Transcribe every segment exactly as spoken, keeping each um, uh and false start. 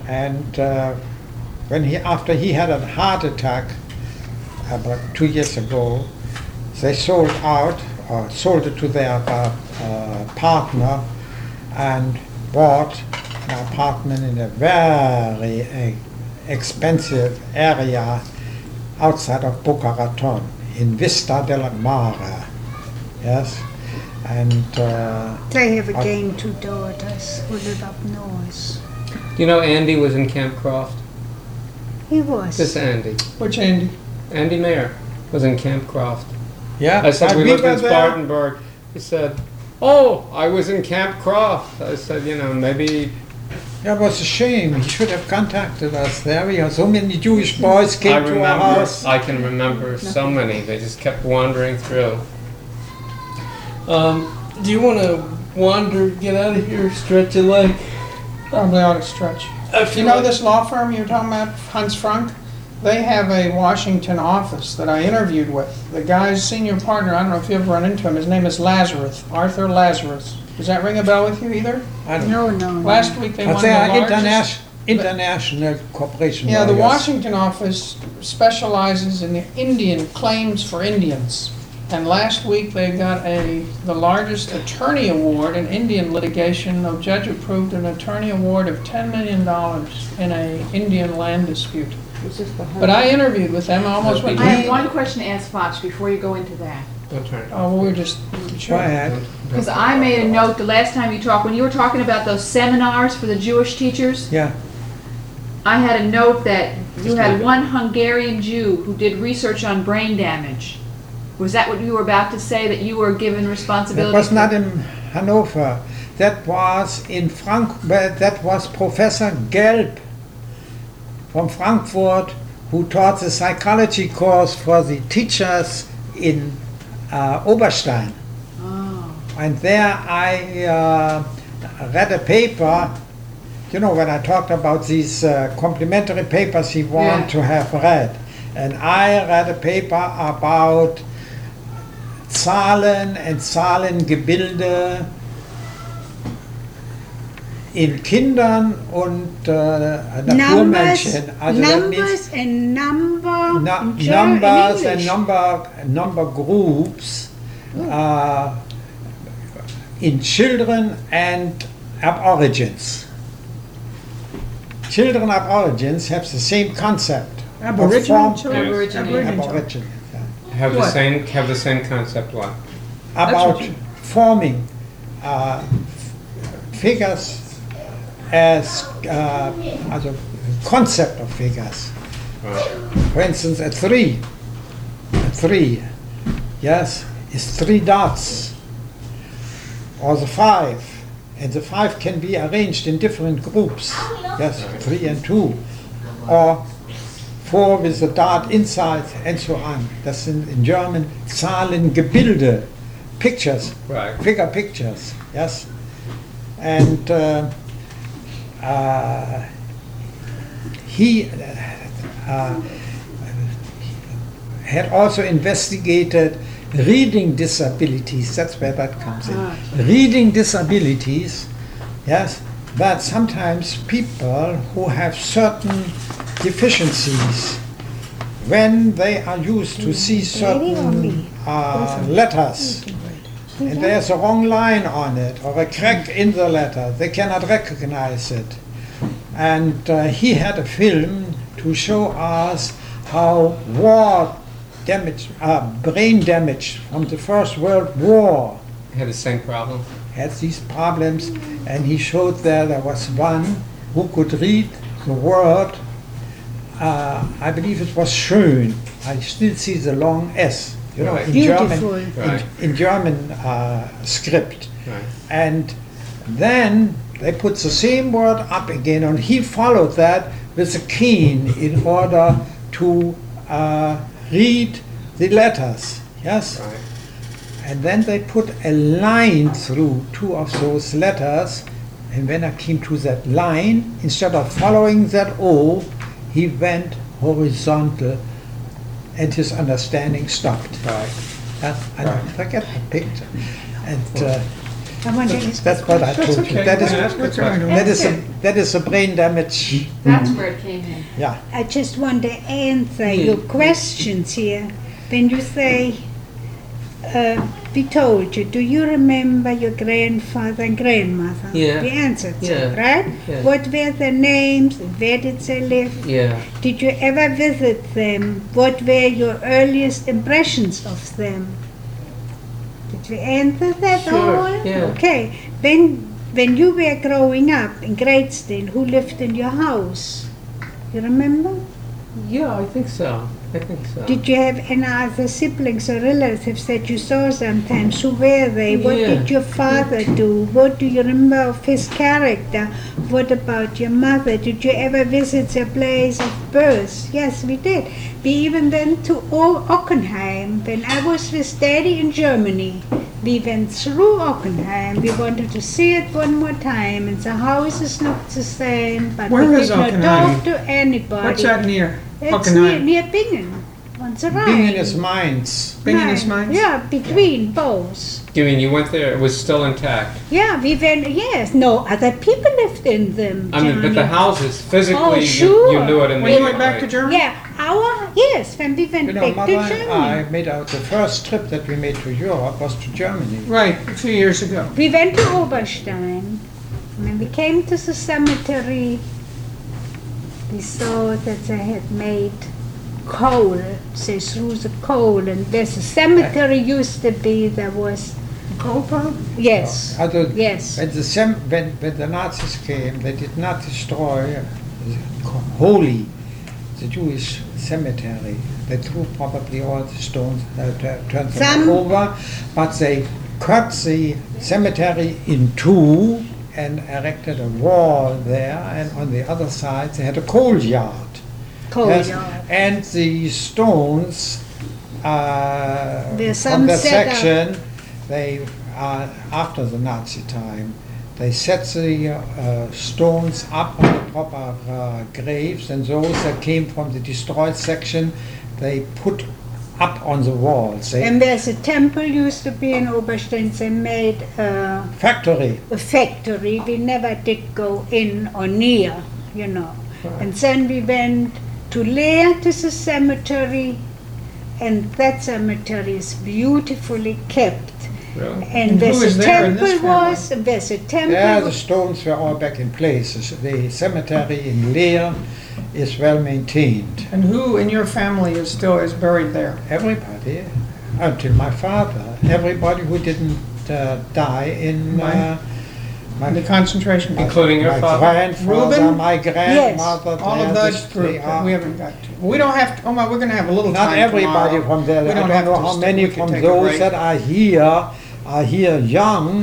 And uh, when he, after he had a heart attack about two years ago, they sold out or sold it to their uh, uh, partner and bought an apartment in a very uh, expensive area outside of Boca Raton in Vista del Mare. Yes, and uh, They have I- again two daughters who live up north. You know Andy was in Camp Croft? He was. This Andy. Which Andy? Andy Mayer was in Camp Croft. yeah, I said, and we lived were in there. Spartanburg. He said, oh, I was in Camp Croft. I said, you know, maybe... Yeah, it was a shame. He should have contacted us there. We had so many Jewish boys I came to our remember, house. I can remember so many. They just kept wandering through. Um, do you want to wander, get out of here, stretch a leg? Probably ought to stretch. I You feel know like- this law firm you're talking about, Hans Frank? They have a Washington office that I interviewed with. The guy's senior partner, I don't know if you've ever run into him, his name is Lazarus, Arthur Lazarus. Does that ring a bell with you either? I don't No, no, no. Last week they But won they the are largest... international, international cooperation Yeah, the lawyers. Washington office specializes in the Indian claims for Indians. And last week they got a, the largest attorney award in Indian litigation. A judge approved an attorney award of ten million dollars in a Indian land dispute. But I interviewed with them, I almost went... I have one question to ask Fox before you go into that. Don't turn it Oh, well, we're just... Go Sure. ahead. Because I made a note the last time you talked, when you were talking about those seminars for the Jewish teachers, Yeah, I had a note that you had one Hungarian Jew who did research on brain damage. Was that what you were about to say, that you were given that responsibility? was for- not in Hanover. That was in Frank. well, That was Professor Gelb from Frankfurt, who taught the psychology course for the teachers in uh, Oberstein. Oh. And there I uh, read a paper, you know, when I talked about these uh, complimentary papers he wanted Yeah. to have read. And I read a paper about Zahlen and Zahlengebilde in Kindern und äh, Numbers, Naturmenschen. Also that means numbers and number nu- in German, numbers in and English. number number groups uh, in children and aborigines. Children aborigines have the same concept. of Aboriginal form- children? Aboriginal. Aboriginal. Aboriginal, yeah. Have the What? same have the same concept what? About what you- forming uh, f- figures as uh, also concept of figures. For instance, a three, a three, yes, is three dots, or the five, and the five can be arranged in different groups, yes, three and two, or four with a dot inside, and so on. That's in, in German Zahlengebilde, pictures, Right. figure pictures, yes, and uh, uh, he uh, had also investigated reading disabilities. That's where that comes in. Reading disabilities, yes, but sometimes people who have certain deficiencies, when they are used to see certain uh, letters, and there's a wrong line on it or a crack in the letter, they cannot recognize it. And uh, he had a film to show us how war damage, uh, brain damage from the First World War Had the same problem. had these problems, and he showed there there was one who could read the word, uh, I believe it was schön. I still see the long S, you know, Right. in Beautiful. German, Right. in, in German uh, script. Right. And then they put the same word up again, and he followed that with a cane in order to uh, read the letters. Yes? Right. And then they put a line through two of those letters, and when I came to that line, instead of following that O, he went horizontal, and his understanding stopped. Right. Uh, I Right. forget the picture. And uh, I wonder is That's what I That's told you. okay. That is, Yeah, that's What's good. wrong? that is, a, That's that is a brain damage. That's where it came in. Yeah. I just want to answer your questions here. When you say, uh, we told you, do you remember your grandfather and grandmother? Yeah. We answered Yeah. that, right? Yeah. What were their names? Where did they live? Yeah. Did you ever visit them? What were your earliest impressions of them? Did we answer that Sure, all? yeah. Okay. When when you were growing up in Greatstein, who lived in your house? You remember? Yeah, I think so. I think so. Did you have any other siblings or relatives that you saw sometimes? Who were they? What Yeah. did your father do? What do you remember of his character? What about your mother? Did you ever visit their place of birth? Yes, we did. We even went to O- Ockenheim. When I was with Daddy in Germany, we went through Ockenheim. We wanted to see it one more time, and the houses looked the same, but Where we is did not Ockenheim? talk to anybody. What's that near? It's near, Hockenheim. near Bingen, on the right. Bingen is Mainz. Bingen is Right. mine? Yeah, between both. You mean you went there, it was still intact? Yeah, we went, yes, no, other people lived in them, I mean, but the Johnny. houses, Oh, physically, you, sure. you knew it immediately. When you went back to Germany? Yeah, our, yes, when we went You know, back Mother to and Germany. I made out the first trip that we made to Europe was to Germany. Right, a few years ago. We went to Oberstein. When we came to the cemetery, we saw that they had made coal. They threw the coal, and where the cemetery used to be, there was, Coal pile? yes, Other, yes. When the, sem- when, when the Nazis came, they did not destroy the holy, the Jewish cemetery. They threw probably all the stones, uh, tu- turned them Some- over, but they cut the cemetery in two and erected a wall there, and on the other side they had a coal yard. Coal Yes, yard. and the stones uh, There's from some that set up. section, they uh, after the Nazi time, they set the uh, stones up on the proper uh, graves, and those that came from the destroyed section, they put up on the walls. They, And there's a temple used to be in Oberstein. They made a, factory. a factory. We never did go in or near, you know. And then we went to Leer to the cemetery, and that cemetery is beautifully kept. Really? And And where who the is there in this temple family? was, and where the temple Yeah, the was, stones were all back in place. The cemetery in Leer is well maintained. And who in your family is still is buried there? Everybody, until my father, everybody who didn't uh, die in uh, my, In the concentration camp? Including your my father? grandfather, Reuben? my grandmother. All of yeah, those this- group they that are- we haven't got to. We don't have to, oh my, we're gonna have a little Not time everybody tomorrow. from there. We I don't don't have know to how st- many we can from take a those break. that are here are here young,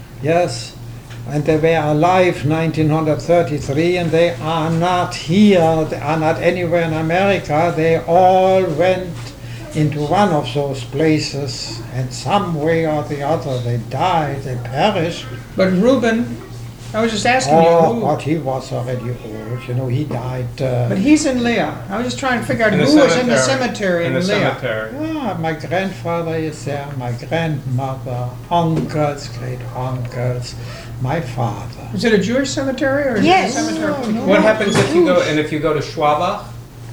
yes, and they were alive nineteen thirty-three, and they are not here. They are not anywhere in America. They all went into one of those places, and some way or the other they died. They perished. But Reuben, I was just asking you, Oh, who, but he was already old. You know, he died. Uh, but he's in Leah. I was just trying to figure out In who the was in the cemetery In in the Leah. cemetery. Yeah, my grandfather is there, my grandmother, uncles, great uncles, my father. Is it a Jewish cemetery or is Yes. it a cemetery? No, no. What happens if you go, and if you go to Schwabach?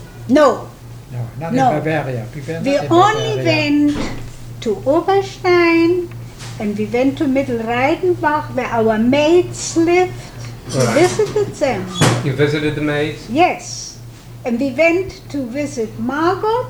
no, No, not No. in Bavaria. We were not we in only Bavaria. went to Oberstein, and we went to Mittelreidenbach, where our maids lived. We Right. visited them. You visited the maids? Yes, and we went to visit Margot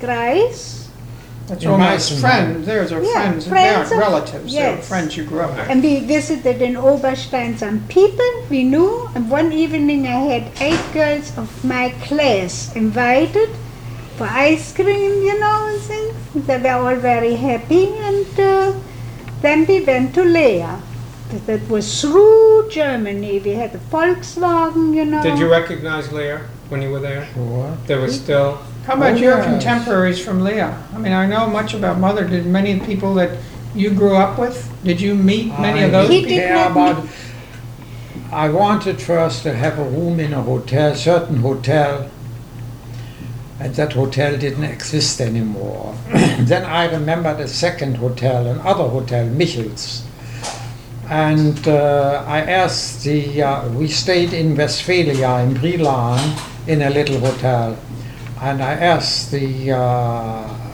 Greis, That's In all my Meissen. friends, there's our Yeah, friends, and they friends aren't of- relatives, they're yes. friends you grew up with. and we visited in Oberstein some people we knew. And one evening I had eight girls of my class invited for ice cream, you know, and things. They were all very happy, and uh, then we went to Leer. That was through Germany. We had a Volkswagen, you know. Did you recognize Lear when you were there? Sure. There was still, How about Oh, your yes. contemporaries from Leah? I mean, I know much about Mother. Did many people that you grew up with, did you meet many I of those He didn't people? did care not about. I wanted first to have a room in a hotel, certain hotel, and that hotel didn't exist anymore. Then I remembered a second hotel, another hotel, Michels. and uh, I asked the, uh, we stayed in Westphalia in Brilon in a little hotel, and I asked the uh,